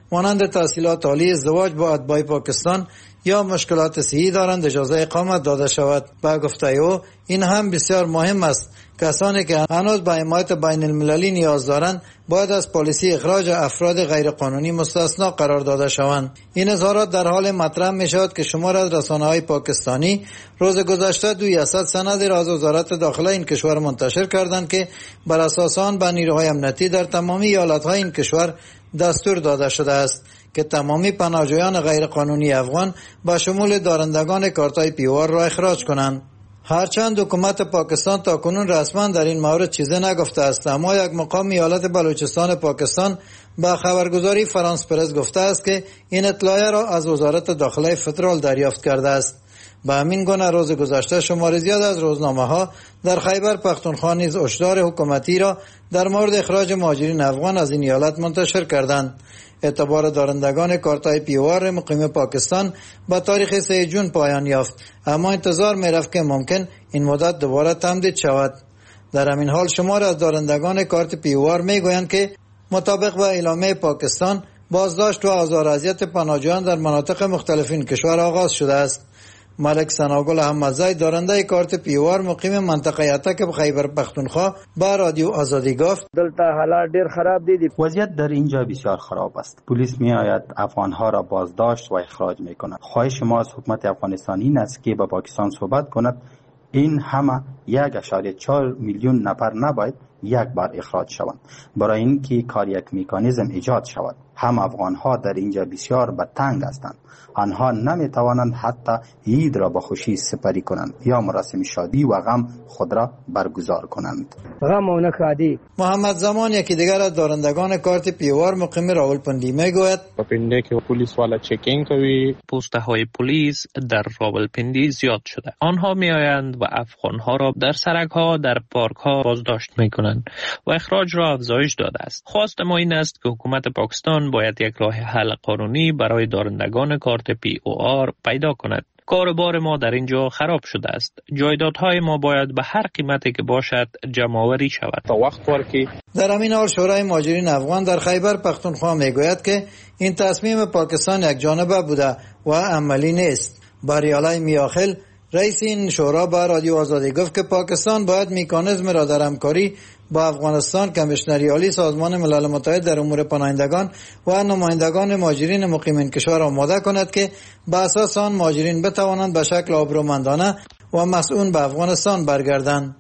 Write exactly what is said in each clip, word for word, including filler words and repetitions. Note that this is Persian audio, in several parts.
مانند تحصیلات عالی، ازدواج با اتباع پاکستان یا مشکلات صحی دارند اجازه اقامت داده شود. با گفته او این هم بسیار مهم است. کسانی که هنوز به حمایت بین المللی نیاز دارند باید از پالیسی اخراج افراد غیرقانونی مستثنا قرار داده شوند. این اظهارات در حال مطرح می شود که شمار از رسانه‌های پاکستانی روز گذشته دویست سند را از وزارت داخله این کشور منتشر کردند که بر اساس آن به نیروهای امنیتی در تمامی ایالت‌های این کشور دستور داده شده است که تمامی پناهجویان غیرقانونی افغان به شمول دارندگان کارت‌های پیوار را اخراج کنند. هرچند حکومت پاکستان تاکنون رسما در این مورد چیزی نگفته است، اما یک مقام ایالت بلوچستان پاکستان با خبرگزاری فرانس پرس گفته است که این اطلاع را از وزارت داخله فدرال دریافت کرده است. به همین گونه روز گذشته شمار زیاد از روزنامه‌ها در خیبر پختونخوا نیز هشدار حکومتی را در مورد اخراج مهاجرین افغان از این ایالت منتشر کردند. اعتبار دارندگان کارت‌های پیوار مقیم پاکستان با تاریخ سه جون پایان یافت، اما انتظار می‌رفت که ممکن این مدت دوباره تمدید شود. در همین حال شمار از دارندگان کارت پیوار می‌گویند که مطابق با اعلامیه پاکستان بازداشت و آزار و اذیت پناهجویان در مناطق مختلف این کشور آغاز شده است. ملک ثناگل احمدزی دارنده کارت پیوار مقیم منطقه اتک خیبر پختونخوا با رادیو آزادی گفت دلته حالات ډیر خراب دي. وضعیت در اینجا بسیار خراب است. پلیس می آید افغانها را بازداشت و اخراج می کند. خواهش ما از حکومت افغانستان این است که با پاکستان صحبت کند. این همه یک اشاریه چهار میلیون نفر نباید یک بار اخراج شوند برای اینکه کار یک مکانیزم ایجاد شود. هم افغانها در اینجا بسیار به تنگ هستند. آنها نمی توانند حتی عید را با خوشی سپری کنند یا مراسم شادی و غم خود را برگزار کنند. غم و نشادی. محمد زمان یکی دیگر از دارندگان کارت پیوار مقیم راولپنڈی میگوید راولپنڈی که پلیس والا چکینگ کوي، پوسته های پلیس در راولپنڈی زیاد شده. آنها می آیند و افغانها را در سرک ها در پارک ها بازداشت می کنند و اخراج را افزایش داده است. خواست ما این است که حکومت پاکستان باید یک راه حل قانونی برای دارندگان کارت پی او آر پیدا کند. کاروبار ما در اینجا خراب شده است. جایدادهای ما باید به هر قیمتی که باشد جمع‌آوری شود. تا وقت ورکی. در همین حال شورای مهاجرین افغان در خیبر پختونخوا میگوید که این تصمیم پاکستان یک جانبه بوده و عملی نیست. باریالای میاخل رئیس این شورا با رادیو آزادی گفت که پاکستان باید مکانیزم را در همکاری با افغانستان، کمیشنری عالی سازمان ملل متحد در امور پناهندگان و نمایندگان مهاجرین مقیم این کشور آماده کند که به اساس آن مهاجرین بتوانند به شکل آبرومندانه و مسئول به افغانستان برگردند.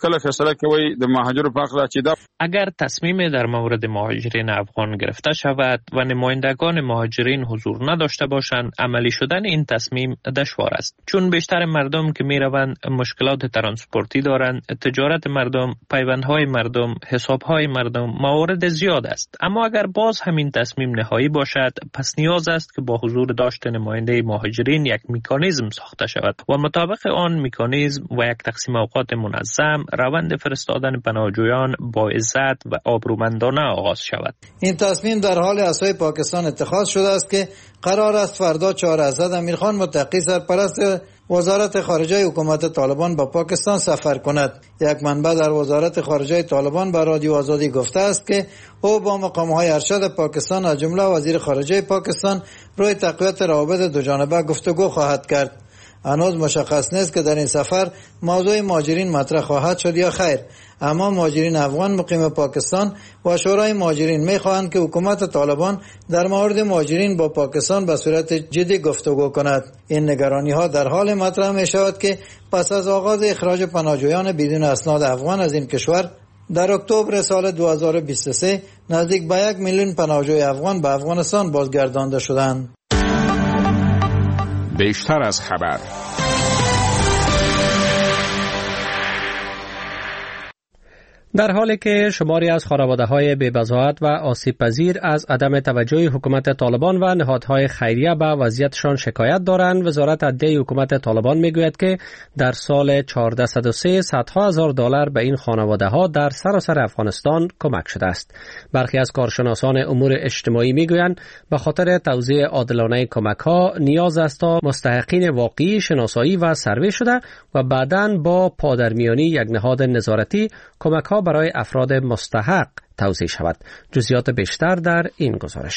اگر تصمیم در مورد مهاجرین افغان گرفته شود و نمایندگان مهاجرین حضور نداشته باشند، عملی شدن این تصمیم دشوار است، چون بیشتر مردم که می روند مشکلات ترانسپورتی دارند، تجارت مردم، پیوندهای مردم، حسابهای مردم، موارد زیاد است. اما اگر باز همین تصمیم نهایی باشد، پس نیاز است که با حضور داشت نماینده مهاجرین یک مکانیزم ساخته شود و مطابق آن مکانیزم و یک تقسیم اوقات منظم روند فرستادن پناهجویان با عزت و آبرومندانه آغاز شود. این تصمیم در حال عصای پاکستان اتخاذ شده است که قرار است فردا چهار اسد امیرخان متقی سرپرست وزارت خارجه حکومت طالبان با پاکستان سفر کند. یک منبع در وزارت خارجه طالبان به رادیو آزادی گفته است که او با مقام‌های ارشد پاکستان از جمله وزیر خارجه پاکستان روی تقویت روابط دوجانبه گفتگو خواهد کرد. هنوز مشخص نیست که در این سفر موضوع مهاجرین مطرح خواهد شد یا خیر، اما مهاجرین افغان مقیم پاکستان و شورای مهاجرین می‌خواهند که حکومت طالبان در مورد مهاجرین با پاکستان به صورت جدی گفتگو کند. این نگرانی‌ها در حال مطرح می‌شود که پس از آغاز اخراج پناهجویان بدون اسناد افغان از این کشور در اکتبر سال دو هزار و بیست و سه نزدیک به یک میلیون پناهجوی افغان به افغانستان بازگردانده شدند. بیشتر از خبر. در حالی که شماری از خانواده‌های بی‌بضاعت و آسیب‌پذیر از عدم توجه حکومت طالبان و نهادهای خیریه به وضعیتشان شکایت دارند، وزارت عدلیه حکومت طالبان میگوید که در سال چهارصد و سه صدها هزار دلار به این خانواده‌ها در سراسر افغانستان کمک شده است. برخی از کارشناسان امور اجتماعی میگویند به خاطر توزیع عادلانه کمک‌ها نیاز است تا مستحقین واقعی شناسایی و سروی شده و بعداً با پادرمیانی یک نهاد نظارتی کمک‌ها برای افراد مستحق توزیع شود. جزئیات بیشتر در این گزارش.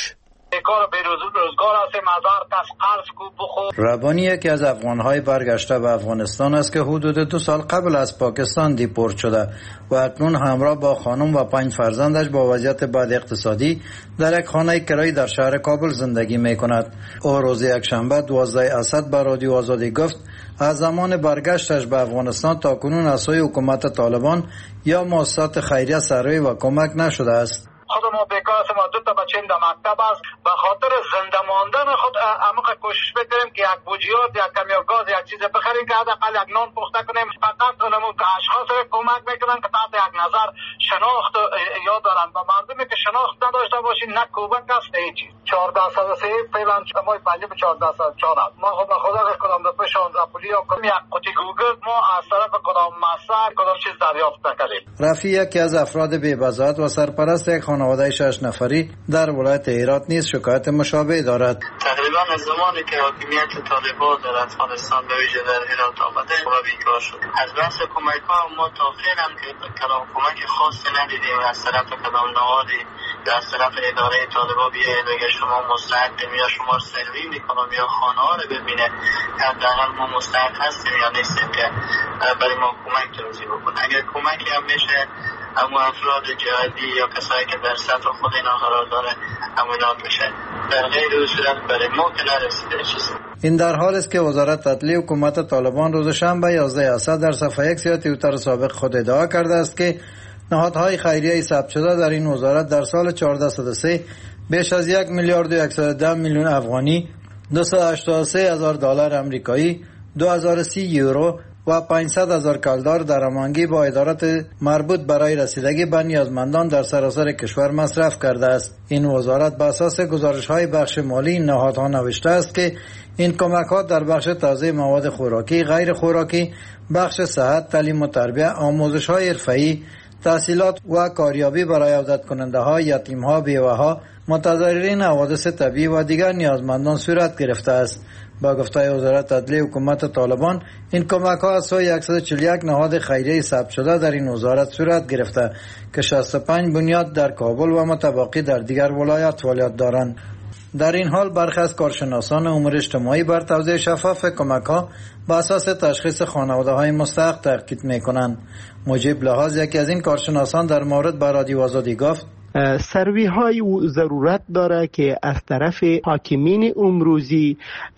بیکار و بیروزگار هستیم، هزار کس قرض کو بخور. ربانی یکی از افغانهای برگشته به افغانستان است که حدود دو سال قبل از پاکستان دیپورت شده و اکنون همراه با خانم و پنج فرزندش با وضعیت بد اقتصادی در یک خانه کرایی در شهر کابل زندگی می کند. او روز یکشنبه دوازده اسد به رادیو آزادی گفت از زمان برگشتش به افغانستان تا کنون از سوی حکومت طالبان یا مؤسسات خیریه سروی و کمک نشده است. خود ما بیکار هستیم، دو تا بچه‌ام در مکتب است. به خاطر زنده ماندن خود عمیق کوشش می‌کنیم که یک بوجیات، یک کمی گاز، یک چیز بخریم که حداقل یک نان پخته کنیم. فقط اونمون که اشخاص کمک میکنن که تحت یک نظر شناخت یاد دارن و مردمی که شناخت نداشته باشین نه کمک است نه هیچ. چهارده صد و سه فعلا ما پنجاه و چهارده صد و چهار ما خب به خدا کدام دفعه شانزده پولی یا کدام یک قوطی گوگل ما از طرف کدام مصرف کدام چیز دریافت نکردیم. رفیع یکی از افراد بی‌بضاعت و سرپرست یک خانواده شش نفری در ولایت هرات نیز شکایت مشابه دارد. تقریبا از زمانی که حاکمیت طالبان در افغانستان به ویژه در هرات آمده و بیکار شد. از بحث کمک ها ما تا فعلا که کدام کمک خاصی ندیدیم از طرف کدام نهادی یا از طرف اداره طالبان بیاید بگه شما مستحقیم یا شما سروی میکنم یا خانه ها رو ببینه حداقل ما مستحق هستیم یا نیستیم که برای ما کمک توضیح بکنه. اگر کمکی هم میشه اما افراد جهادی یا کسایی که در سطح خود اینا قرار داره امانات میشه. در غیر او صورت برای ما که نرسیده چیزی. این در حال است که وزارت عدلیه حکومت طالبان روز شنبه یازده اسد در صفحه یک یا توییتر سابق خود ادعا کرده است که نهادهای خیریه ثبت شده در این وزارت در سال چهارده صد و سه بیش از یک میلیارد و صد و ده میلیون افغانی، دویست و هشتاد و سه هزار دلار امریکایی، دو هزار و سی یورو و پانصد هزار کالدار درآمدگی با ادارات مربوط برای رسیدگی به نیازمندان در سراسر کشور مصرف کرده است. این وزارت بر اساس گزارش‌های بخش مالی این نهادها نوشته است که این کمک‌ها در بخش تغذیه مواد خوراکی، غیر خوراکی، بخش صحت، تعلیم و تربیت، آموزش‌های حرفه‌ای، تحصیلات و کاریابی برای عودت کننده ها، یتیم ها، بیوه ها، متضررین حوادث طبیعی و دیگر نیازمندان صورت گرفته است. با گفته وزارت عدلیه حکومت طالبان این کمک ها از سوی صد و چهل و یک نهاد خیریه ثبت شده در این وزارت صورت گرفته که شصت و پنج بنیاد در کابل و متباقی در دیگر ولایات فعالیت دارند. در این حال برخی از کارشناسان امور اجتماعی بر توزیع شفاف کمک ها با اساس تشخیص خانواده های مستحق تاکید می کنند. مجیب لحاظ یکی از این کارشناسان در مورد به رادیو آزادی گفت سروی های ضرورت داره که از طرف حاکمین امروزی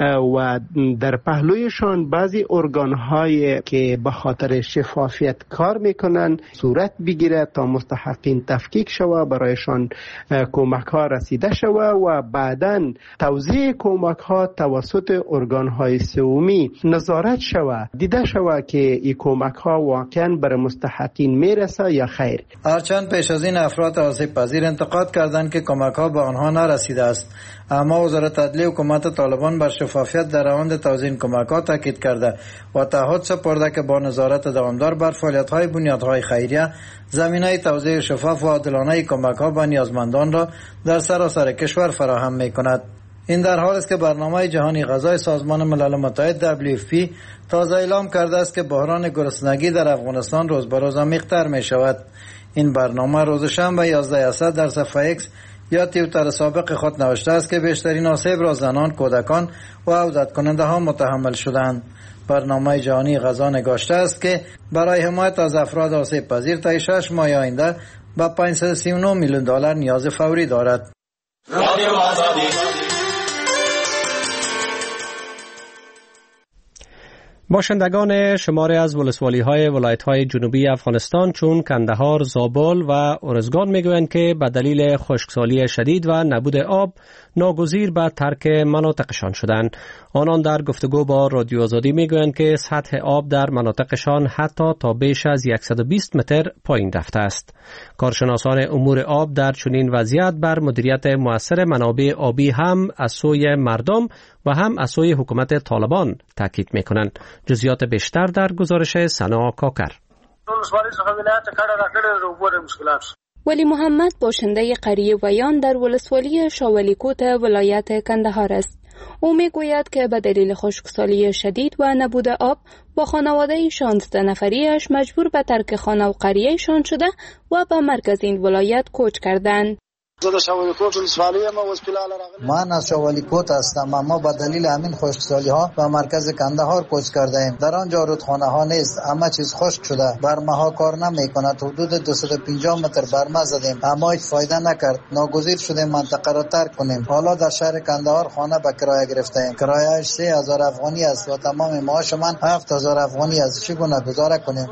و در پهلویشان بعضی ارگان های که به خاطر شفافیت کار میکنن صورت بگیره تا مستحقین تفکیک شوه، برایشان کمک ها رسیده شوه و بعداً توزیع کمک ها توسط ارگان های سومی نظارت شوه، دیده شوه که این کمک ها واقعا بر مستحقین میرسه یا خیر. هرچند پیش از این افراد آسیب پذیر انتقاد کردند که کمک ها به آنها نرسیده است، اما وزارت عدلیه حکومت طالبان بر شفافیت در روند توزیع کمک ها تاکید کرده و تعهد سپرده که با نظارت دوامدار بر فعالیت های بنیادهای خیریه زمینه توزیع شفاف و عادلانه کمک ها به نیازمندان را در سراسر کشور فراهم می کند. این در حال است که برنامه جهانی غذای سازمان ملل متحد دبلیو اف پی تازه اعلام کرده است که بحران گرسنگی در افغانستان روز به روز عمیق‌تر می شود. این برنامه روز شنبه یازده اسد در صفحه ایکس یا توییتر سابق خود نوشته است که بیشترین آسیب را زنان، کودکان و عودت کننده ها متحمل شدند. برنامه جهانی غذا نگاشته است که برای حمایت از افراد آسیب پذیر تا شش ماه آینده به پانصد و سی و نه میلیون دلار نیاز فوری دارد. باشندگان شماری از ولسوالی های ولایت های جنوبی افغانستان چون کندهار، زابل و ارزگان میگویند که به دلیل خشکسالی شدید و نبود آب ناگزیر به ترک مناطقشان شدند. آنان در گفتگو با رادیو آزادی میگویند که سطح آب در مناطقشان حتی تا بیش از صد و بیست متر پایین رفته است. کارشناسان امور آب در چنین وضعیت بر مدیریت مؤثر منابع آبی هم از سوی مردم و هم از سوی حکومت طالبان تاکید میکنند. جزئیات بیشتر در گزارش سنا کاکر. ولی محمد باشنده قریه ویان در ولسوالی شاولیکوت ولایت کندهار است. او میگوید که به دلیل خشکسالی شدید و نبود آب با خانواده شانزده نفریش مجبور به ترک خانه و قریهشان شده و به مرکز این ولایت کوچ کردند. من از شوالیکوت هستم، اما به دلیل همین خشکسالی ها به مرکز کندهار کوچ کرده ایم. در آنجا رودخانه ها نیست، همه چیز خشک شده، برمه ها کار نمی کند. حدود دویست و پنجاه متر برمه زدیم اما هیچ فایده نکرد. ناگزیر شدیم منطقه را ترک کنیم. حالا در شهر کندهار خانه به کرایه گرفته ایم. کرایه‌اش سه هزار افغانی است و تمام معاش من هفت هزار افغانی است. چگونه گزاره کنیم؟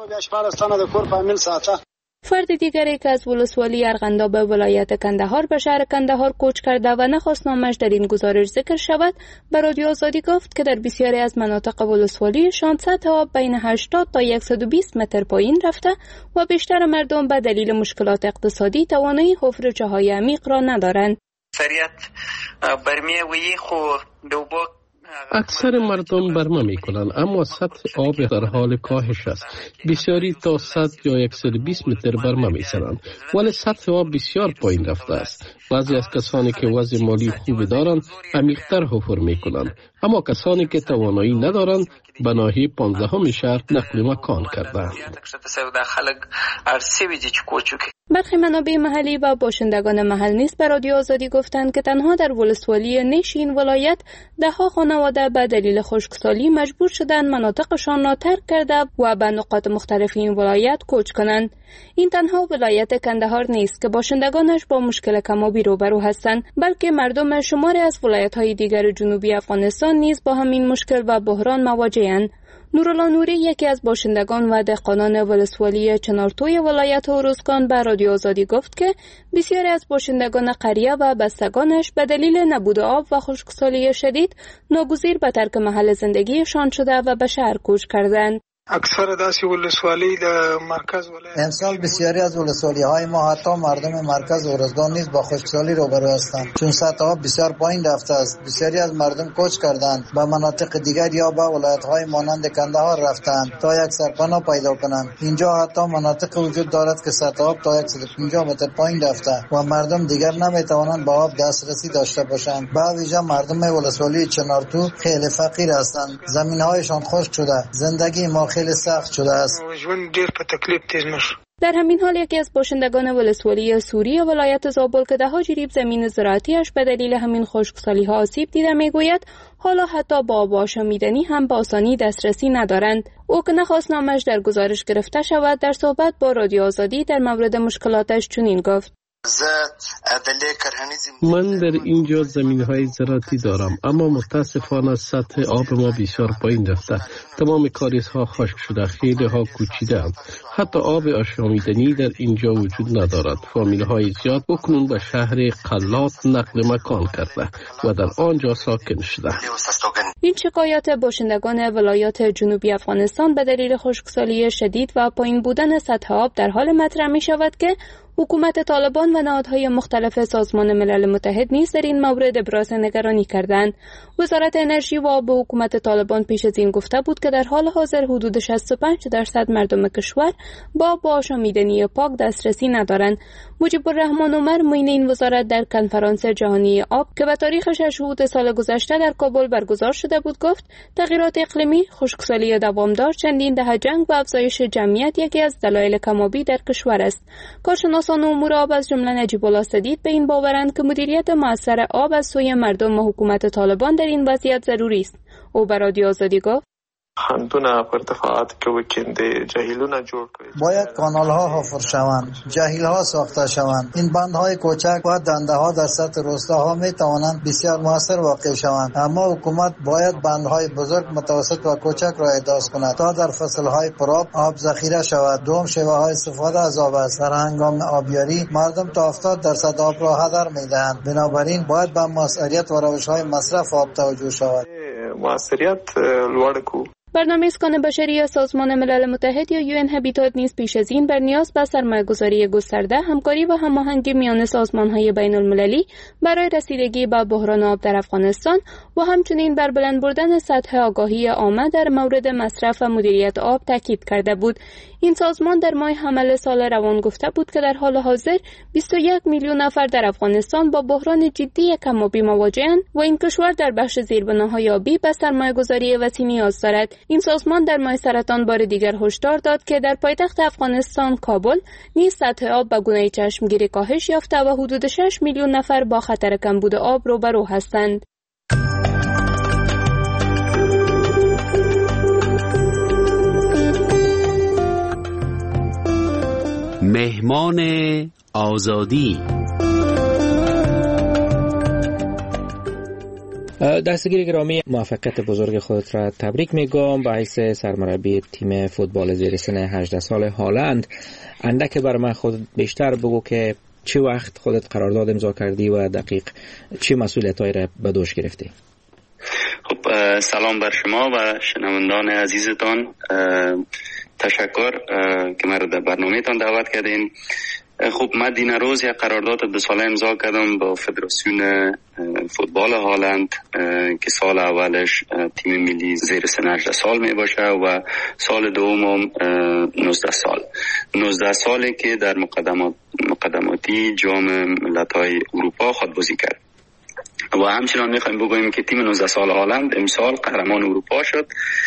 فرد دیگری که از ولسوالی ارغنداب ولایت کندهار به شهر کندهار کوچ کرده و نخواست نامش در این گزارش ذکر شود، به رادیو آزادی گفت که در بسیاری از مناطق ولسوالیشان سطح آب بین هشتاد تا صد و بیست متر پایین رفته و بیشتر مردم به دلیل مشکلات اقتصادی توانایی حفر چاهای عمیق را ندارند. اکثر مردم برمه می کنند، اما سطح آب در حال کاهش است. بسیاری تا صد یا صد و بیست متر برمه می سرند، ولی سطح آب بسیار پایین رفته است. بعضی از کسانی که وضع مالی خوبی دارند عمیق‌تر حفر می کنند، اما کسانی که توانایی ندارند به ناحیه پانزدهم شهر نقل مکان کردند. برخی منابع محلی و باشندگان محل نیز به رادیو آزادی گفتند که تنها در ولسوالی نیش این ولایت ده ها خانواده به دلیل خشکسالی مجبور شدند مناطقشان را ترک کرده و به نقاط مختلف این ولایت کوچ کنند. این تنها ولایت کندهار نیست که باشندگانش با مشکل کم‌آبی روبرو هستند، بلکه مردم شماری از ولایت‌های دیگر جنوبی افغانستان نیز با همین مشکل و بحران مواجه‌اند. نورالله نوری یکی از باشندگان و دهقانان ولسوالی چنارتوی ولایت هروزگان به رادیو آزادی گفت که بسیاری از باشندگان قریه و بستگانش به دلیل نبود آب و خشکسالی شدید ناگزیر به ترک محل زندگیشان شده و به شهر کوچ کردند. اکثر داسی ولسوالی در مرکز ولایت امسال بسیاری از ولسوالی های ما حتی مردم مرکز ارزگان نیز با خشکسالی روبرو هستند، چون سطح آب بسیار پایین رفته است. بسیاری از مردم کوچ کردند به مناطق دیگر یا به ولایت های مانند کندهار رفتند تا یک سرپناه پیدا کنند. اینجا حتی مناطق وجود دارد که سطح آب تا صد و پنجاه متر پایین رفته و مردم دیگر نمی توانند به آب دسترسی داشته باشند. به ویژه مردم ولسوالی چنارتو خیلی فقیر هستند، زمین هایشان خشک شده، زندگی ما خیلی سخت شده است. در همین حال یکی از باشندگان ولسوالی سوری ولایت زابل که دهها جریب زمین زراعتیش به دلیل همین خشکسالی ها آسیب دیده میگوید حالا حتی با آب آشامیدنی هم به آسانی دسترسی ندارند. او که نخواست نامش در گزارش گرفته شود، در صحبت با رادیو آزادی در مورد مشکلاتش چنین گفت: من در اینجا زمین‌های زراعتی دارم، اما متاسفانه سطح آب ما بسیار پایین رفته. تمام کاریزها خشک شده، خیلی ها کوچیده‌اند. حتی آب آشامیدنی در اینجا وجود ندارد. فامیل‌های زیاد اکنون به شهر قلات نقل مکان کرده و در آنجا ساکن شده. این شکایات باشندگان ولایات جنوبی افغانستان به دلیل خشکسالی شدید و پایین بودن سطح آب در حال مطرح می شود که حکومت طالبان و نهادهای مختلف سازمان ملل متحد نیز در این مورد ابراز نگرانی کردند. وزارت انرژی و آب حکومت طالبان پیش از این گفته بود که در حال حاضر حدود شصت و پنج درصد مردم کشور با آب آشامیدنی پاک دسترسی ندارند. مجیب الرحمن عمر معین این وزارت در کنفرانس جهانی آب که به تاریخ شش سال گذشته در کابل برگزار شده بود گفت تغییرات اقلیمی، خشکسالی دوامدار، چندین دهه جنگ و افزایش جمعیت یکی از دلایل کم‌آبی در کشور است. کارشناسان امور آب از جمله نجیب الله سدید به این باورند که مدیریت مؤثر آب از سوی مردم و حکومت طالبان در این وضعیت ضروری است. او به رادیو آزادی گفت: خندونه پر ارتفاعات که وکنده جهیلونه جوړ کړي، باید کانال ها حفر شوند، جهیل ها ساخته شوند. این بند های کوچک و دنده ها در سطح روستاها می توانند بسیار موثر واقع شوند، اما حکومت باید بند های بزرگ، متوسط و کوچک را احداث کند تا در فصل های پرآب آب ذخیره شود. دوم شیوه های استفاده از آب است. در هنگام آبیاری مردم تا هفتاد درصد آب را هدر می دهند. بنابراین باید به مؤثریت و روش های مصرف آب توجه شود. مؤثریت لوړ کو. برنامه اسکان بشری سازمان ملل متحد یا یو ان هابیتات نیز پیش از این بر نیاز به سرمایه‌گذاری گسترده، همکاری و هماهنگی میان سازمان‌های بین‌المللی برای رسیدگی به بحران آب در افغانستان و همچنین بر بلند بردن سطح آگاهی عامه در مورد مصرف و مدیریت آب تاکید کرده بود. این سازمان در ماه حمل سال روان گفته بود که در حال حاضر بیست و یک میلیون نفر در افغانستان با بحران جدی کم‌آبی مواجه‌اند و این کشور در بخش زیربناهای آبی به سرمایه‌گذاری وسیع نیاز دارد. این سازمان در ماه سرطان بار دیگر هشدار داد که در پایتخت افغانستان کابل نیز سطح آب به گونه چشمگیری کاهش یافته و حدود شش میلیون نفر با خطر کمبود آب روبرو هستند. مهمان آزادی. دستگیر گرامی، موفقیت بزرگ خودت را تبریک میگم به حیث سرمربی تیم فوتبال زیر سن هجده سال هالند. اندک بر من خود بیشتر بگو که چه وقت خودت قرارداد امضا کردی و دقیق چه مسئولیت‌هایی را به دوش گرفتی؟ خب سلام بر شما و شنوندان عزیزتان. تشکر که مرا در برنامه‌تان دعوت کردین. خب من دین روز یک قرارداد دو ساله امضا کردم با فدراسیون فوتبال هالند که سال اولش تیم ملی زیر سن هجده سال می باشه و سال دوم نوزده سال نوزده سالی که در مقدمات مقدماتی جام ملت‌های اروپا خود بازی کرد. و همچنان میخوایم بگوییم که تیم نوزده سال هالند امسال قهرمان اروپا شد.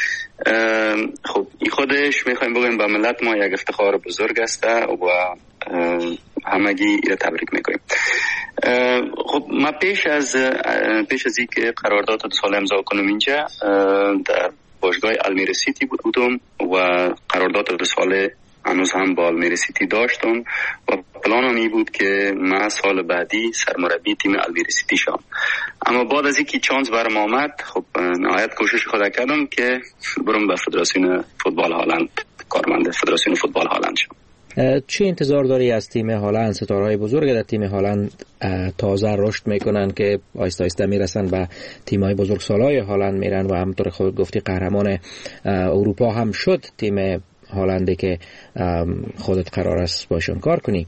خب این خودش میخوایم بگوییم به ملت ما یک افتخار بزرگ است و همگی را تبریک میکنیم. خب ما پیش از پیش از اینکه قرارداد دو ساله امضا کنم اینجا در باشگاه المیرا سیتی بودم و قرارداد دو ساله هنوز هم با المیرا سیتی داشتم و پلانم این بود که من سال بعدی سرمربی تیم المیرا سیتی شدم. اما بعد از اینکه چانس برام آمد، خب نهایت کوشش خود کردم که برم به فدراسیون فوتبال هالند، کارمند فدراسیون فوتبال هالند شدم. چه انتظار داری از تیم هالند؟ ستاره‌های بزرگ در تیم هالند تازه رشد میکنن که آیسته آیسته میرسن به تیم‌های بزرگسالای هالند میرن و همونطور خود گفتی قهرمان اروپا هم شد تیم هالندی که خودت قرار است باشون کار کنی.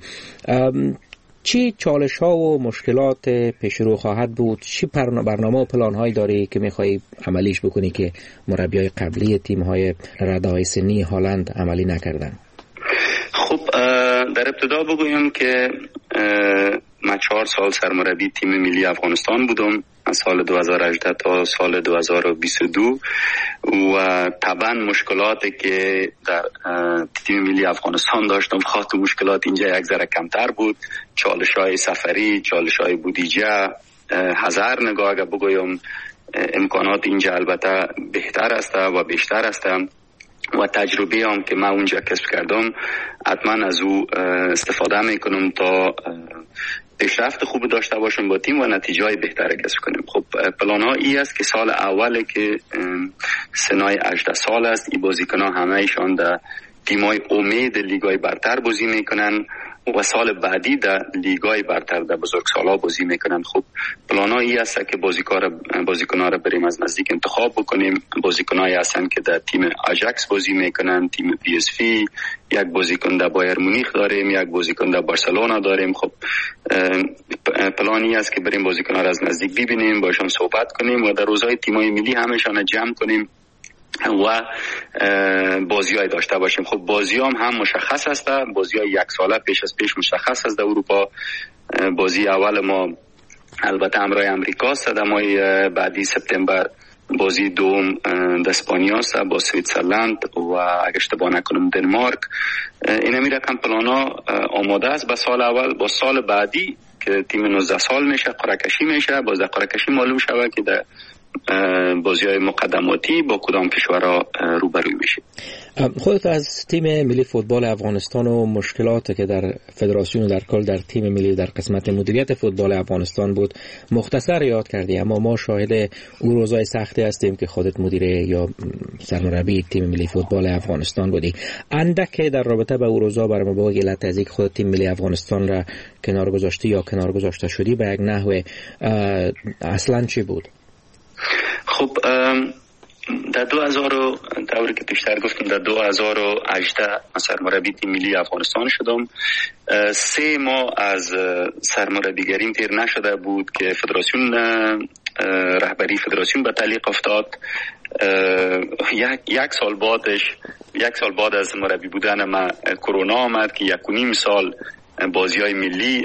چی چالش ها و مشکلات پیش رو خواهد بود؟ چی برنامه و پلان هایی داری که میخوایی عملیش بکنی که مربی های قبلی تیم های رده های سنی هالند عملی نکردن؟ خب در ابتدا بگویم که من چهار سال سرمربی تیم ملی افغانستان بودم، از سال دو هزار و هجده تا سال دو هزار و بیست و دو و طبعا مشکلاتی که در تیم ملی افغانستان داشتم خاطر مشکلات اینجا یک ذره کمتر بود. چالش‌های سفری، چالش‌های بودجه، هزار نگاه اگر بگویم امکانات اینجا البته بهتر است و بیشتر است و تجربه هم که من اونجا کسب کردم حتما از او استفاده میکنم تا پیشرفت خوب داشته باشم با تیم و نتیجه بهتری کسب کنیم. خب پلان ها ای است که سال اولی که سنای هجده سال است، این بازیکن ها همه ایشان در تیمای امید لیگای برتر بازی میکنن و سال بعدی در لیگای برتر در بزرگسالا بازی میکنن. خب پلانا ای است که بازیکن‌ها را بریم از نزدیک انتخاب بکنیم. بازیکنایی هستن که در تیم آژاکس بازی میکنن، تیم پی اس وی، یک بازیکن در بایر مونیخ داریم، یک بازیکن در بارسلونا داریم. خب پلانی است که بریم بازیکن‌ها را از نزدیک ببینیم، باشون صحبت کنیم و در روزهای تیم‌های ملی همشان جمع کنیم و بازی های داشته باشیم. خب بازی هم هم مشخص است، بازی های یک ساله پیش از پیش مشخص است. در اروپا بازی اول ما البته همراه امریکا است، در ماه بعدی سپتامبر بازی دوم در اسپانیا است با سوئیسرلند و اگه اشتباه نکنم دنمارک. این می رقم پلانا آماده است به سال اول. با سال بعدی که تیم نوزده سال میشه قرعه کشی میشه، باز در قرعه کشی معلوم شود که در بازی های مقدماتی با کدام کشورها روبروی میشه. خودت از تیم ملی فوتبال افغانستان و مشکلاتی که در فدراسیون در کل در تیم ملی در قسمت مدیریت فوتبال افغانستان بود مختصر یاد کردی، اما ما شاهد او روزای سختی هستیم که خودت مدیر یا سرمربی تیم ملی فوتبال افغانستان بودی. اندک در رابطه با او روزا برام بگو علت از اینکه خودت تیم ملی افغانستان را کنار گذاشتی یا کنار گذاشته شدی به یک نحو اصلا چی بود؟ خب در دو هزار دوری که پیشتر گفتم در دو هزار و هجده سرمربی تیم ملی افغانستان شدم. سه ماه از سرمربیگریم تیر نشده بود که فدراسیون رهبری فدراسیون به تعلیق افتاد. یک یک سال بعدش یک سال بعد از مربی بودن من کرونا آمد که یک و نیم سال بازی‌های ملی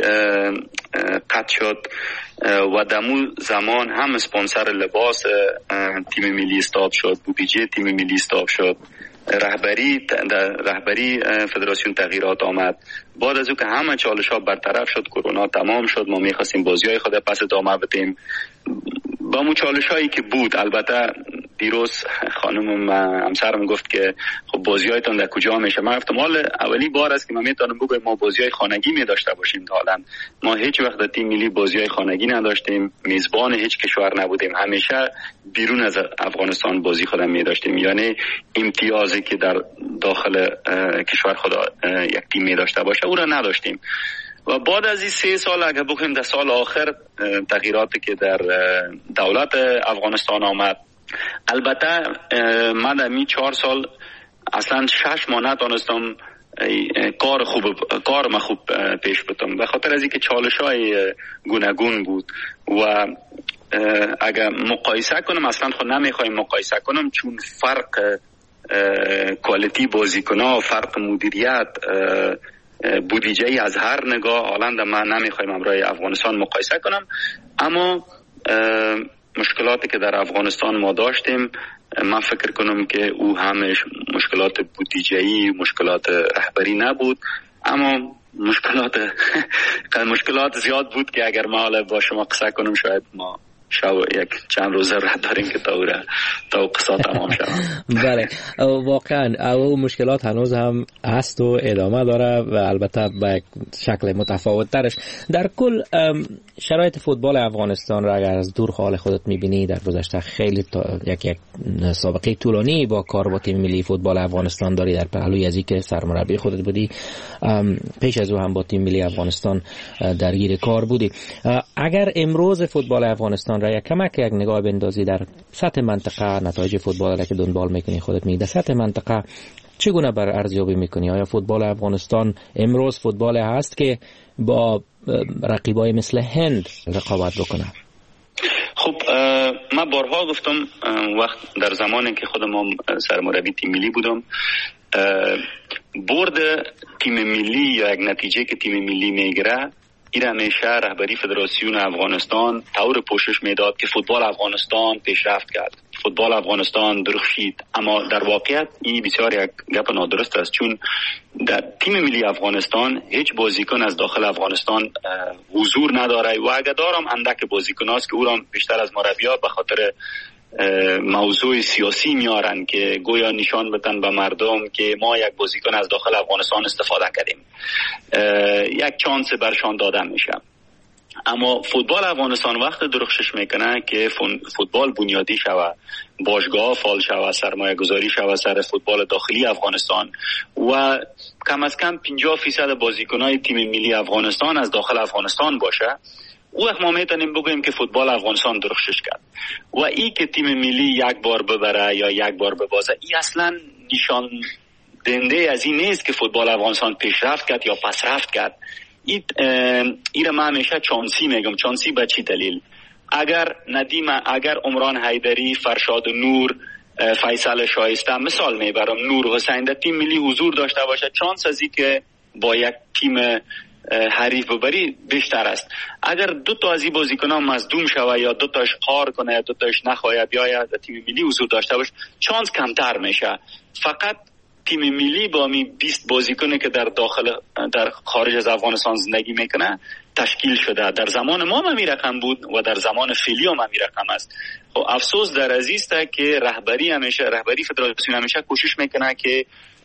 قطع شد و دمو زمان هم اسپانسر لباس تیم ملی استاپ شد، بودجه تیم ملی استاپ شد، رهبری رهبری فدراسیون تغییرات آمد. بعد از او که همه چالش‌ها برطرف شد، کرونا تمام شد، ما می‌خواستیم بازی‌های خود پس ادامه بدیم با مو چالش‌هایی که بود. البته دیروز خانم همسرم گفت که خب بازی‌هایتون در کجا میشه؟ من گفتم حالا اولی بار است که ما میتونم بگم ما بازی‌های خانگی می داشته باشیم. حالا ما هیچ وقت در تیم ملی بازی‌های خانگی نداشتیم، میزبان هیچ کشور نبودیم، همیشه بیرون از افغانستان بازی خودم می داشتیم. یعنی امتیازی که در داخل کشور خود یک تیم می داشته باشه او را نداشتیم. و بعد از این سه سال اگر بخویم در سال آخر تغییراتی که در دولت افغانستان آمد، البته من در می چهار سال اصلا شش ماه نتونستم کار خوب کار ما خوب پیش بتم به خاطر از اینکه چالش‌های گوناگون بود و اگر مقایسه کنم اصلا خود نمیخوایم مقایسه کنم چون فرق کوالیتی بازیکن‌ها، فرق مدیریت، بودجه از هر نگاه حالا من نمیخوایم امروی افغانستان مقایسه کنم، اما مشکلاتی که در افغانستان ما داشتیم من فکر کنم که او همش مشکلات بودجه‌ای، مشکلات رهبری نبود، اما مشکلات مشکلات زیاد بود که اگر ما حالا با شما قصه کنم شاید ما شو یک چند روزه راه داریم که تا اوره تا قصه تمام شد. بله واقعا او مشکلات هنوز هم هست و ادامه داره و البته به شکل متفاوت ترش. در کل شرایط فوتبال افغانستان را اگر از دور حال خودت میبینی، در گذشته خیلی یک یک سابقه طولانی با کار با تیم ملی فوتبال افغانستان داری، در پهلوی از اینکه سرمربی خودت بودی، پیش از او هم با تیم ملی افغانستان درگیر کار بودی. اگر امروز فوتبال افغانستان را یک کمک یک نگاه بندازی در سطح منطقه، نتایج فوتبال را که دنبال میکنی خودت می در سطح منطقه چگونه بر ارزیابی میکنی؟ آیا فوتبال افغانستان امروز فوتبال هست که با رقیبای مثل هند رقابت بکنه؟ خب من بارها گفتم وقت در زمانی که خودم سرمربی تیم ملی بودم، برد تیم ملی یا یک نتیجه که تیم ملی میگیره این همیشه رهبری فدراسیون افغانستان طور پوشش میداد که فوتبال افغانستان پیشرفت کرد، فوتبال افغانستان درخشید. اما در واقعیت این بسیار یک گپ نادرست است، چون در تیم ملی افغانستان هیچ بازیکن از داخل افغانستان حضور نداره و اگر دارم اندک بازیکن است که او را بیشتر از مربی‌ها به خاطر موضوع سیاسی میارن که گویا نشان بدن به مردم که ما یک بازیکن از داخل افغانستان استفاده کردیم، یک چانس برشان داده میشه. اما فوتبال افغانستان وقت درخشش میکنه که فوتبال بنیادی شوه، باشگاه فعال شوه، سرمایه گذاری شوه سر فوتبال داخلی افغانستان و کم از کم پنجاه فیصد بازیکنای تیم ملی افغانستان از داخل افغانستان باشه، او وقت ما میتونیم بگوییم که فوتبال افغانستان درخشش کرد. و ای که تیم ملی یک بار ببره یا یک بار ببازه ای اصلا نشان دهنده از این نیست که فوتبال افغانستان پیشرفت کرد یا پسرفت کرد. این ایره من همیشه چانسی میگم. چانسی به چی دلیل؟ اگر ندیم، اگر عمران حیدری، فرشاد نور، فیصل شایسته مثال میبرم، نور حسین در تیم ملی حضور داشته باشه، چانس از این که با یک تیم حریف ببری بیشتر است. اگر دو تا از این بازیکنان مصدوم شوه یا دو تاش قهر کنه یا دو تاش نخواهد یا در تیم ملی حضور داشته باشه، چانس کمتر میشه. فقط تیم ملی با می بیست بازیکنی که در داخل در خارج از افغانستان زندگی میکنه تشکیل شده. در زمان ما هم می رقم بود و در زمان فعلی هم می رقم است. خب افسوس در عزیزته که رهبری همیشه رهبری فدراسیون همیشه کوشش میکنه که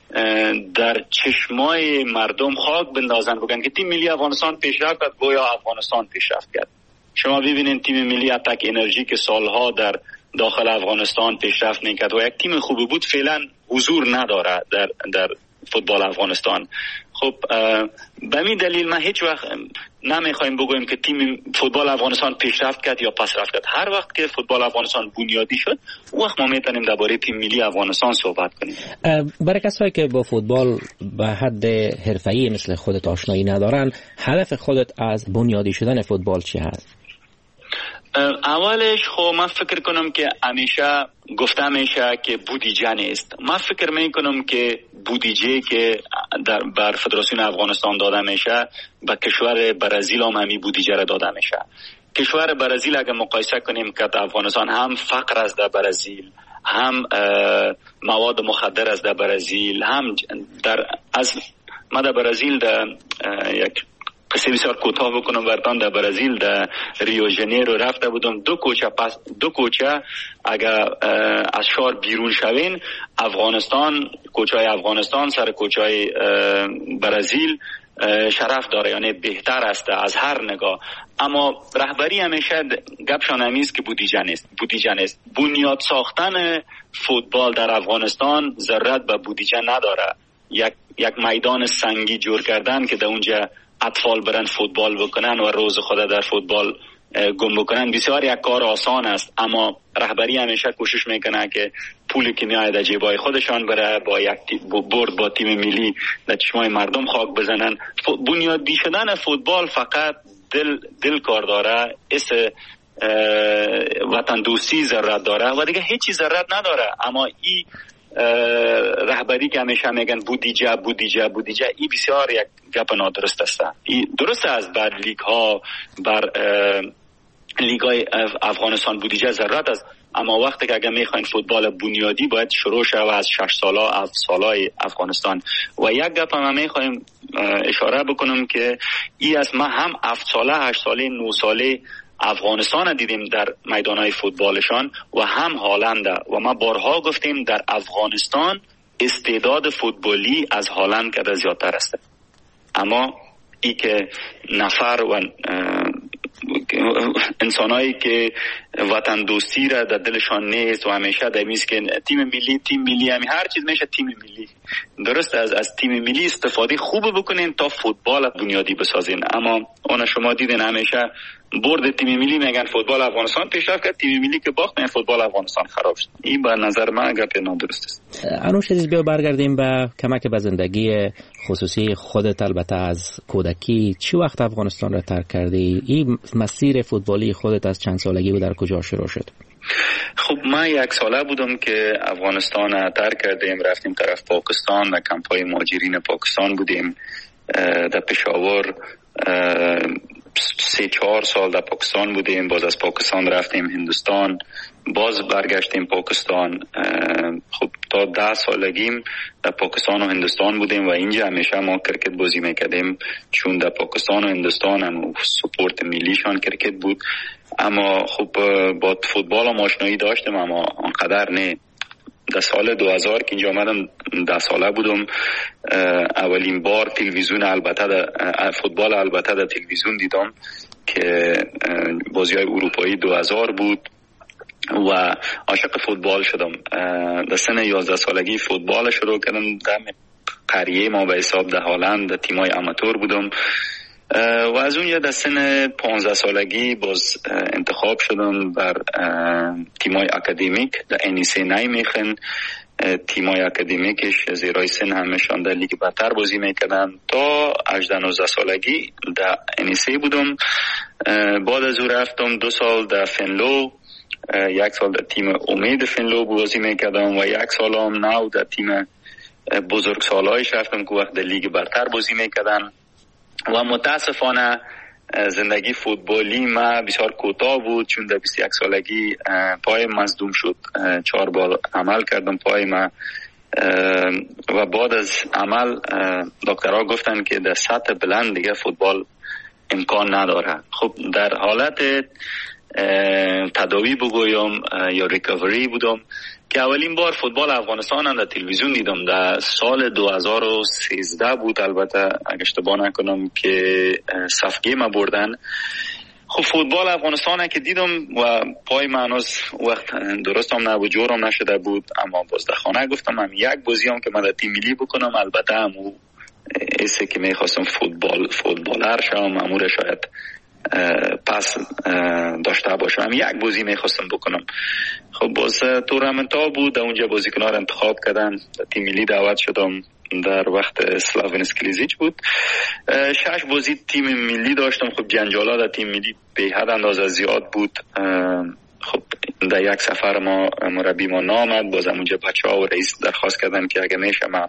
در چشمای مردم خاک بندازن، بگن که تیم ملی افغانستان پیشرفت کرد، گویا افغانستان پیشرفت کرد. شما ببینید تیم ملی اتک انرژی که سالها در داخل افغانستان پیشرفت میکرد و یک تیم خوبی بود، فعلا حضور نداره در در فوتبال افغانستان. خب به این دلیل ما هیچ وقت نمیخوایم بگویم که تیم فوتبال افغانستان پیشرفت کرد یا پسرفت کرد. هر وقت که فوتبال افغانستان بنیادی شد، اون وقت ما میتونیم درباره تیم ملی افغانستان صحبت کنیم. برای کسایی که با فوتبال به حد حرفه‌ای مثل خودت آشنایی ندارن، هدف خودت از بنیادی شدن فوتبال چی هست؟ اولش خب من فکر کنم که همیشه گفته میشه که بودجه نیست. من فکر میکنم که بودجه که در بر فدراسیون افغانستان داده میشه به کشور برزیل هم همین بودجه را داده میشه. کشور برزیل اگر مقایسه کنیم که افغانستان هم فقر است در برزیل، هم مواد مخدر است در برزیل، هم در از ما در برزیل در یک قصه بسیار کوتاه بکنم براتون. در برزیل در ریو ژنیرو رفته بودم، دو کوچه پس دو کوچه اگر از شهر بیرون شوین افغانستان، کوچه های افغانستان سر کوچه های برزیل شرف داره، یعنی بهتر است از هر نگاه. اما رهبری همیشه گپشان همیست که بودجه نیست. بودجه نیست. بنیاد ساختن فوتبال در افغانستان ضرورت به بودجه نداره. یک یک میدان سنگی جور کردن که در اونجا اطفال برن فوتبال بکنن و روز خود در فوتبال گم بکنن بسیار یک کار آسان است، اما رهبری همیشه کوشش میکنه که پولی که میاد در جیبای خودشان بره با یک برد با تیم ملی در چشمای مردم خاک بزنن. بنیادی شدن فوتبال فقط دل دل کار داره، اس وطن دوستی ضرورت داره و دیگه هیچ چیز ضرورت نداره. اما این رهبری که همیشه میگن بودجه بودجه بودجه، این بسیار یک گپ نادرست است. این درست است بر لیگ ها، بر لیگ های افغانستان بودجه ضرورت است، اما وقتی که اگر میخواین فوتبال بنیادی باید شروع شود از شش ساله هفت ساله افغانستان. و یک گپ هم میخوایم اشاره بکنم که این از ما هم هفت ساله هشت ساله نه ساله افغانستان دیدیم در میدانهای فوتبالشان و هم هالند، و ما بارها گفتیم در افغانستان استعداد فوتبالی از هالند که زیادتر است. اما ای که نفر و انسانایی که وطن دوستی را در دلشان نیست و همیشه دمیست که تیم ملی تیم ملی همی هر چیز میشه تیم ملی. درست از از تیم ملی استفاده خوب بکنین تا فوتبال بنیادی بسازین، اما اون شما دیدین همیشه برد تیم ملی میگن فوتبال افغانستان پیشرفت کرد، تیم ملی که باخت میگن فوتبال افغانستان خراب شد. این به نظر من گپ نادرست است. انوش عزیز، بیا برگردیم به کمک به زندگی خصوصی خودت. البته از کودکی چی وقت افغانستان را ترک کردی؟ این مسیر فوتبالی خودت از چند سالگی و در کجا شروع شد؟ خب من یک ساله بودم که افغانستان ترک کردیم، رفتیم طرف پاکستان و کمپای مهاجرین پاکستان بودیم در پشاور. سه چهار سال در پاکستان بودیم، باز از پاکستان رفتیم هندوستان، باز برگشتیم پاکستان. خب تا ده سالگیم در پاکستان و هندوستان بودیم و اینجا همیشه ما کرکت بازی میکردیم، چون در پاکستان و هندوستان هم سپورت ملیشان کرکت بود. اما خب با فوتبال هم آشنایی داشتم، اما آنقدر نه. در سال دو هزار که اینجا آمدم ده ساله بودم، اولین بار تلویزیون البته در فوتبال البته در تلویزیون دیدم که بازی های اروپایی دو هزار بود و عاشق فوتبال شدم. در سن یازده سالگی فوتبال شروع کردم. در قریه ما به حساب در هالند در تیمای اماتور بودم و از اونجا در سن پانزده سالگی باز انتخاب شدم بر تیمای اکادمیک در انیسه نیمیخن. تیمای اکادمیکش زیرای سن همشان در لیگ برتر بازی میکردن. تا هجده نوزده سالگی در انیسه بودم. بعد از او رفتم دو سال در فنلو، یک سال در تیم امید فنلو بازی میکردم و یک سال هم نو در تیم بزرگ سالایش رفتم که وقت در لیگ برتر بازی میکردن. و متاسفانه زندگی فوتبالی ما بسیار کوتاه بود، چون در بیست و یک سالگی پای مصدوم شد. چهار بار عمل کردم پای ما و بعد از عمل دکترها گفتن که در سطح بلند دیگه فوتبال امکان نداره. خب در حالت تداوی بگویم یا ریکاوری بودم که اولین بار فوتبال افغانستان در تلویزیون دیدم. در سال دو هزار و سیزده بود البته اگه اشتباه نکنم که صفگی ما بردن. خب فوتبال افغانستان که دیدم و پای من از وقت درست هم نبود، جورم نشده بود، اما باز در خانه گفتم هم یک بازی هم که من در تیم ملی بکنم. البته هم او ایسه که میخواستم فوتبال فوتبالر شم، امور شاید پس داشته باشم، یک بازی میخواستم بکنم. خب باز تورنمنت ها بود، اونجا بازیکن‌ها رو انتخاب کردن، تیم ملی دعوت شدم در وقت سلاوین سکلیزیچ بود. شش بازی تیم ملی داشتم. خب جنجالات در تیم ملی به حد اندازه زیاد بود. خب در یک سفر ما مربی ما نامد، باز اونجا بچه ها و رئیس درخواست کردن که اگه میشه ما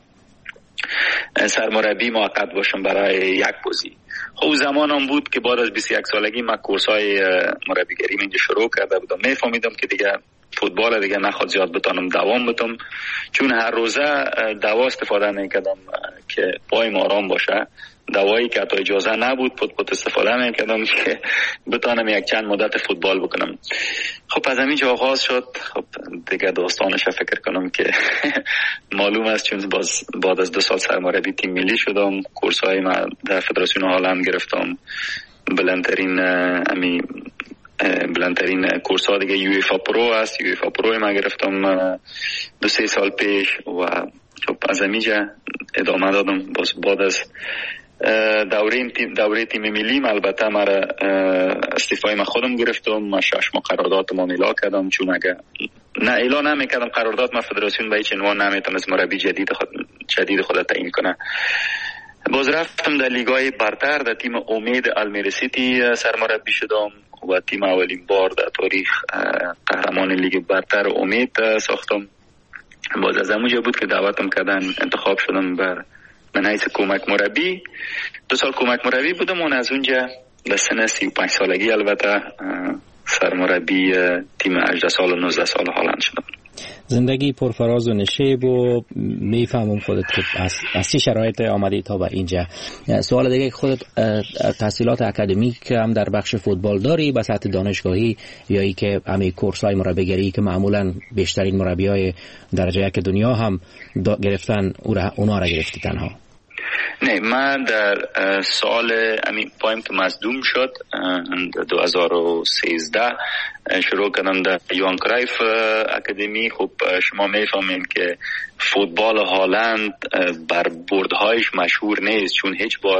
سرمربی موقت باشم برای یک بازی. خب زمان هم بود که بعد از بیست و یک سالگی من کورس های مربیگری اینجا شروع کرده بودم. میفهمیدم که دیگه فوتبال دیگه نخواد زیاد بتانم دوام بتم، چون هر روزه دوا استفاده میکردم که پایم آرام باشه. دوایی که حتی اجازه نبود پت پت استفاده میکردم که بتانم یک چند مدت فوتبال بکنم. خب از همینجا آغاز شد. خب دیگه داستانش فکر کنم که معلوم است، چون باز بعد از دو سال سرمربی تیم ملی شدم. کورس های من در فدراسیون هلند گرفتم. بلندترین امی بلندترین کورس ها دیگه یو ایف ا پرو است. یو ایف ا پرو ما گرفتم دو سه سال پیش و خب از همینجا ادامه دادم. باز بعد از دوره تیم دوره تیم ملی البته مرا استعفای من خودم گرفتم. من شش ماه قرارداد ما امضا کردم، چون اگه نه اعلان نمیکردم قرارداد ما فدراسیون به هیچ عنوان نمیتونست مربی جدید خود جدید خود تعیین کنه. باز رفتم در لیگای برتر در تیم امید المیری سیتی سرمربی شدم و تیم اولین بار در تاریخ قهرمان لیگ برتر امید ساختم. باز از اونجا بود که دعوتم کردن، انتخاب شدم بر من حیث کمک مربی. دو سال کمک مربی بودم و از اونجا در سن سی و پنج سالگی البته سرمربی تیم هجده سال و نوزده سال هلند شدم. زندگی پرفراز و نشیب و میفهمم خودت که از چه شرایط آمدی تا به اینجا. سوال دیگه، خودت تحصیلات اکادمیک هم در بخش فوتبال داری به سطح دانشگاهی یا ای که همین کورس‌های مربیگری که معمولا بیشترین مربیای درجه یک دنیا هم گرفتن اونا را گرفتی تنها؟ نه، من در سال امین پایم که مصدوم شد دو هزار و سیزده شروع کردم در یوهان کرایف اکادمی. خب شما میفهمین که فوتبال هلند بر بردهایش مشهور نیست، چون هیچ بار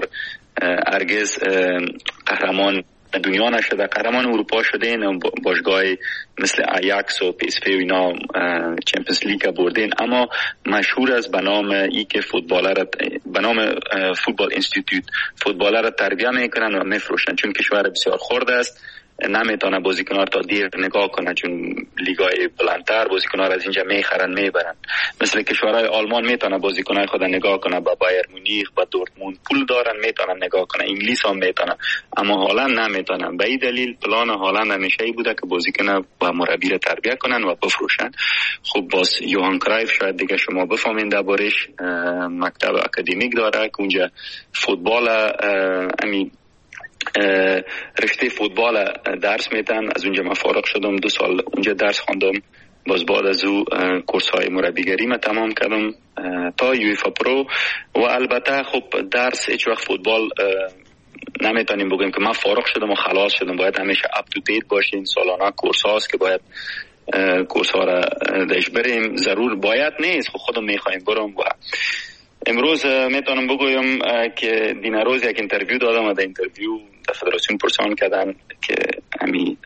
هرگز قهرمان دنیا نشده. قهرمان اروپا شدین، باشگاه مثل آیاکس و پی اس وی و اینا چمپیونز لیگ بردین، اما مشهور است به نام ای که فوتبالر به نام فوتبال اینستیتوت فوتبالر را تربیت میکنن و میفروشن، چون کشور بسیار خرد است. نمیتونه بازیکن‌ها تا دیر نگاه کنه، چون لیگای بلندتر بازیکن‌ها از اینجا میخرن میبرن. مثل کشورهای آلمان میتونه بازیکن‌های خود نگاه کنه، با بایر مونیخ با دورتموند پول دارن میتونن نگاه کنه. انگلیس هم میتونه، اما هلند نمیتونن. به این دلیل پلان هلند همیشه ای بوده که بازیکن با مربی را تربیت کنن و بفروشن. خب باز یوهان کرایف شاید دیگه شما بفهمین دربارش، مکتب اکادمیک داره که اونجا فوتبال امی رشته فوتبال درس میدن. از اونجا من فارغ شدم، دو سال اونجا درس خواندم. باز بعد از او کورس های مربیگری من تمام کردم تا یو ایف ا پرو. و البته خب درس هیچ وقت فوتبال نمیتونیم بگیم که من فارغ شدم و خلاص شدم. باید همیشه اپ تو دیت باشین. سالانه کورس هاست که باید کورس ها را داشت بریم. ضرور باید نیست، خب خودم میخوایم برم. و امروز میتونم بگویم که دینا روز یک اینترویو دادم و در اینترویو در فدراسیون پرسان کردن که امی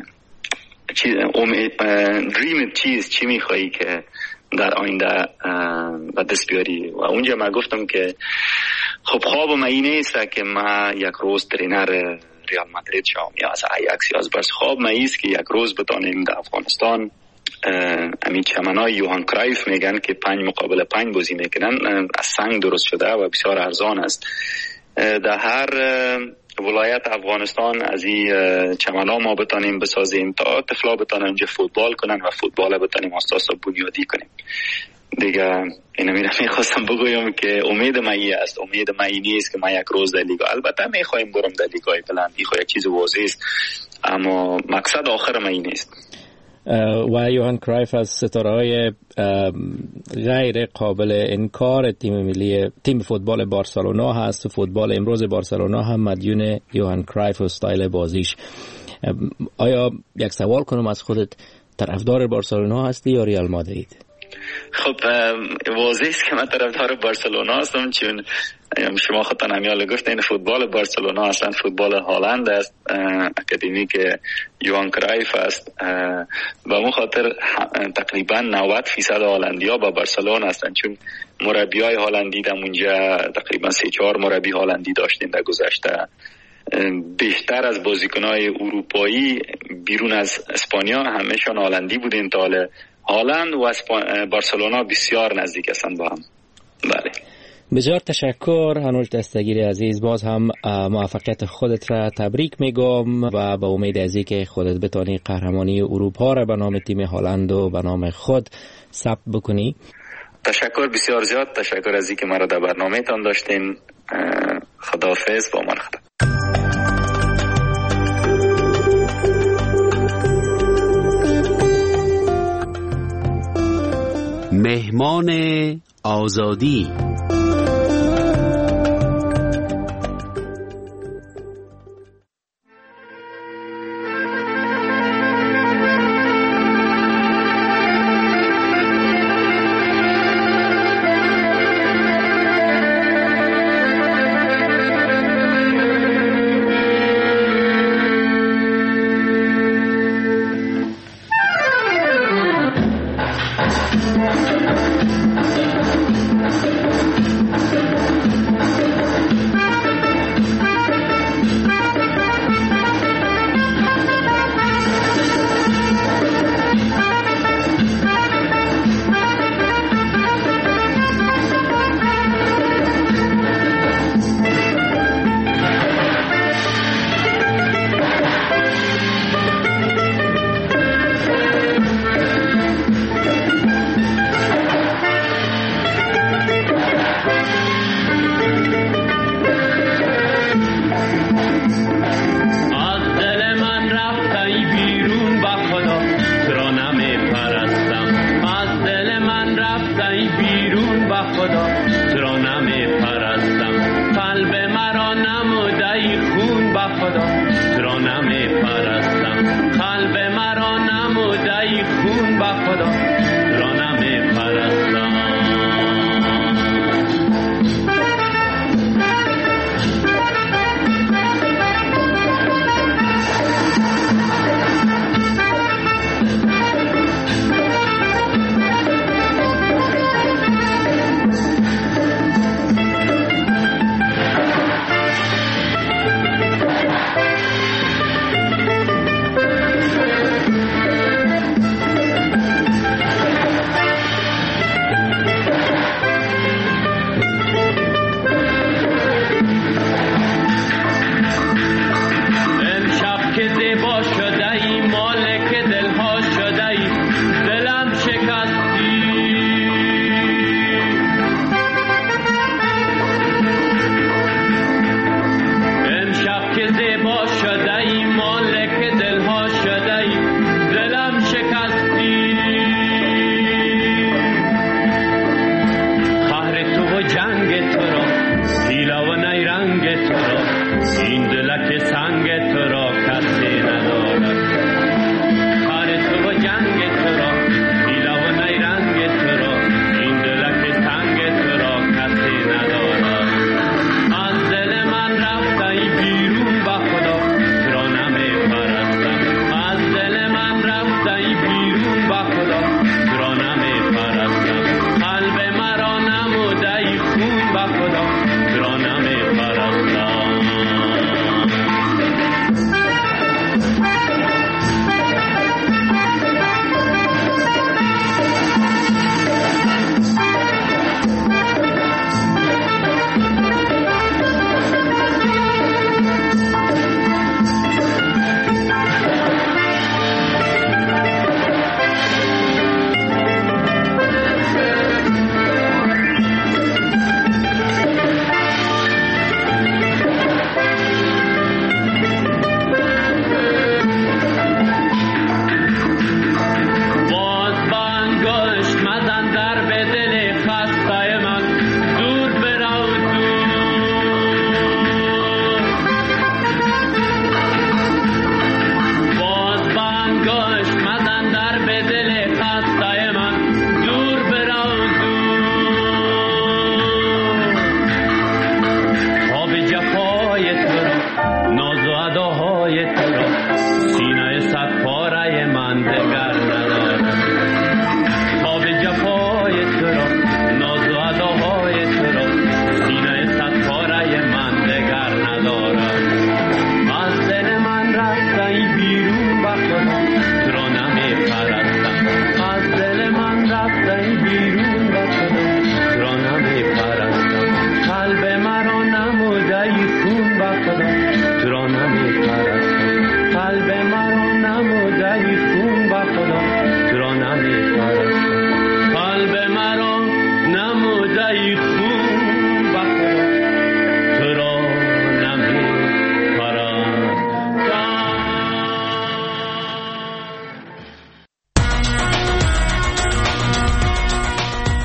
چیز دریم چیز چی میخوایی که در آینده به دست بیاری. و اونجا من گفتم که خب خواب من این نیست که من یک روز ترینر ریال مادرید شوم یا از آیاکس یا از برس. خواب من ایست که یک روز بتونیم در افغانستان همین چمنای یوهان کرایف میگن که پنج مقابل پنج بازی میکنن، از سنگ درست شده و بسیار ارزان است. در هر ولایت افغانستان از این چمنا ما بتانیم بسازیم تا طفلا بتانن اینجا فوتبال کنن و فوتبال بتانیم اساس بنیادی کنیم. دیگه اینو میرم میخواستم بگویم که امید مایی است. امید مایی نیست که ما یک روز در لیگا، البته میخوایم برم در لیگای بلند، این خواهی چیز واضح است، اما مقصد آخر مایی نیست. و یوهان کرایف از ستاره‌های غیر قابل انکار تیم ملی تیم فوتبال بارسلونا هست. فوتبال امروز بارسلونا هم مدیون یوهان کرایف و استایل بازیش. آیا یک سوال کنم از خودت، طرفدار بارسلونا هستی یا ریال مادرید؟ خب واضح است که من طرفدار بارسلونا هستم، چون شما خودتان همیاله گفتین فوتبال بارسلونا اصلا فوتبال هالند است، اکادمی که یوهان کرایف است و اون خاطر تقریبا نود فیصد هالندیا با بارسلونا هستند، چون مربیای هالندی در اونجا تقریبا سه چهار مربی هالندی داشتین در گذشته. بیشتر از بازیکنای اروپایی بیرون از اسپانیا همه‌شان هالندی بودن. تا حالا هالند و بارسلونا بسیار نزدیک هستند با هم. بله. بسیار تشکر هنوش دستگیر عزیز، باز هم موفقیت خودت را تبریک میگم و با امید از اینکه خودت بتانی قهرمانی اروپا را به نام تیم هالند و به نام خود ثبت بکنی. تشکر بسیار زیاد، تشکر از اینکه مرا در برنامه تان داشتین. خداحافظ، با من خدا. مهمان آزادی.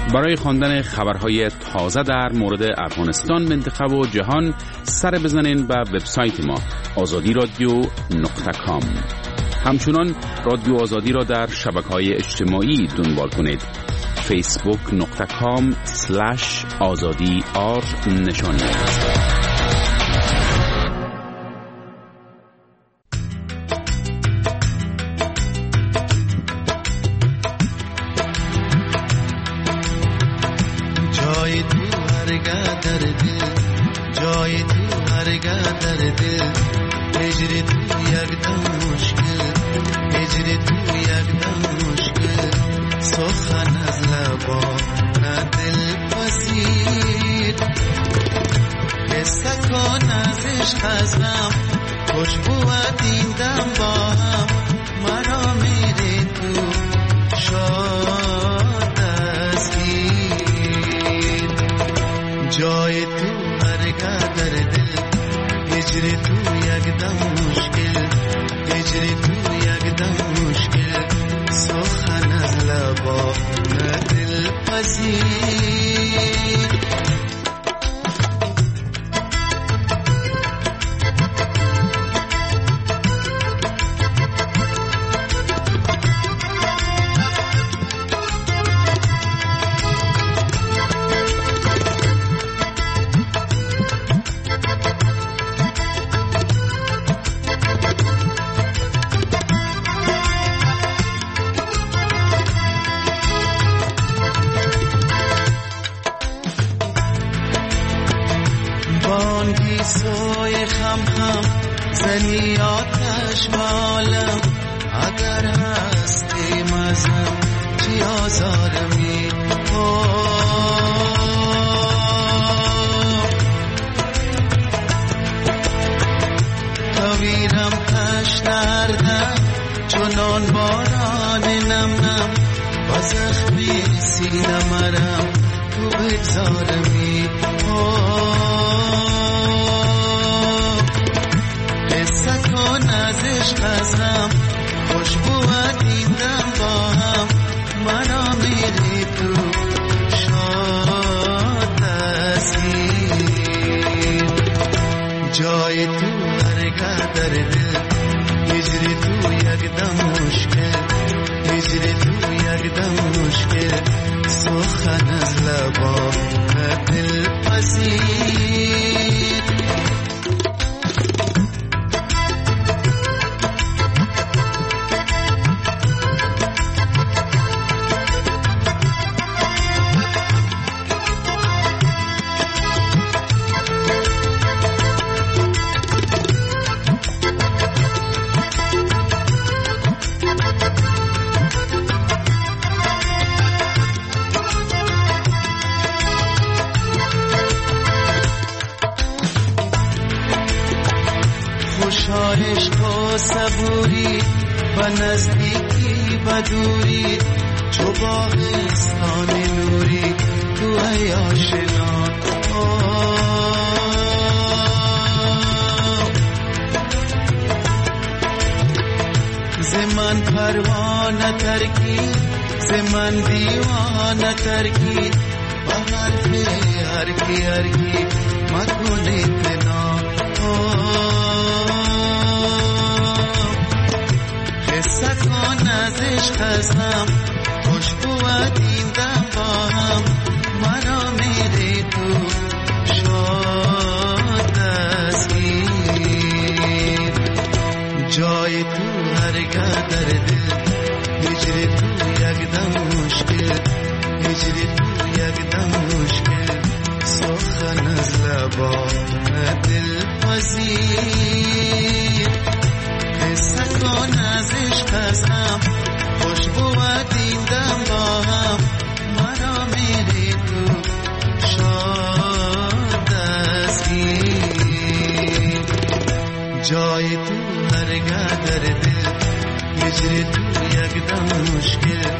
برای خواندن خبرهای تازه در مورد افغانستان، منطقه و جهان سر بزنین به وبسایت ما آزادی رادیو نقطه کام. همچنان رادیو آزادی را در شبکه‌های اجتماعی دنبال کنید. فیسبوک نقطه کام سلش آزادی آر نشانی است. جای تو هرگاه در دل، جای تو هرگاه در دل، هجر تو یک دم مشکل، هجر تو یک دم مشکل، سخن از لبا نه دل پذیر، قصه کن از عشق از غم، خوشبوت این دم با هم، مرا میره تو شاد دستگیر. جای تو هرگاه در دل، هجر تو یک دم مشکل، هجر تو یک دم مشکل، سخن از لبا نه دل پذیر. بانگی سوی خم خم زنی آتش بالم، اگر هستی مزم چی آزارمی، تویرم تش نردم چنان باران نم نم، با زخمی سینه مرم تو بگذارمی. قصه کن از عشق از غم، خوشبوت این دم با هم، مرا میری تو شاد دستگیر. جای تو هرگاه در دل، هجر تو یک دم مشکل، هجر تو یک دم مشکل، سخن از لبا نه دل پذیر. خوشا عشق و صبوری، و نزدیکی و دوری، چو باغستان نوری تو ای آشنا. زمن پروانه ترکی، زمن دیوانه ترکی، و حرف هرکی هرکی مکن اتنا. قصه کن از عشق از غم، خوشبوت این دم با هم، مرا میره تو شاد دستگیر. جای تو هرگاه در دل، هجر تو یک دم مشکل، هجر تو یک دم مشکل، سخن از لبا نه دل پذیر. قصه کن از عشق از غم، خوشبوت این دم با هم، مرا میری تو شاد دستگیر. جای تو هرگاه در دل، هجر تو یک دم مشکل،